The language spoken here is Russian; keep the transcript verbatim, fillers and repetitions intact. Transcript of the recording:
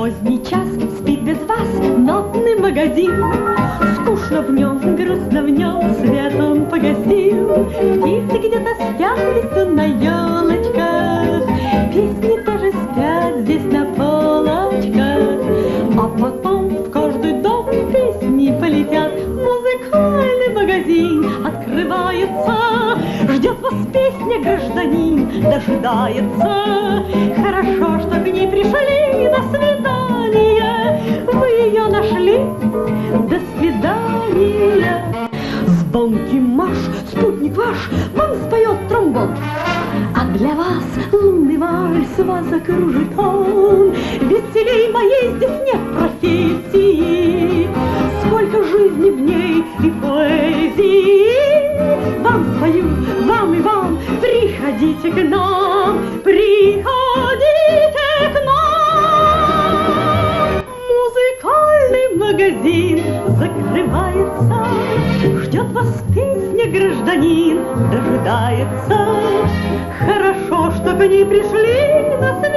поздний час спит без вас нотный магазин. Скучно в нем, грустно в нем, свет он погасил. Птицы где-то спят в лесу на елочках, песни тоже спят здесь на полочках. А потом в каждый дом песни полетят. Музыкальный магазин открывается, ждет вас песня, гражданин, дожидается. Хорошо, что к ней пришли на свидание, вы ее нашли, до свидания. Звонкий марш, спутник ваш вам споет тромбон, а для вас лунный вальс вас закружит он. Веселей моей здесь нет профессии, сколько жизни в ней и поэзии. Вам спою, вам и вам, приходите к нам, приходите к нам. Музыкальный магазин закрывается, ждет вас песня, гражданин, дожидается. Хорошо, что к ней пришли на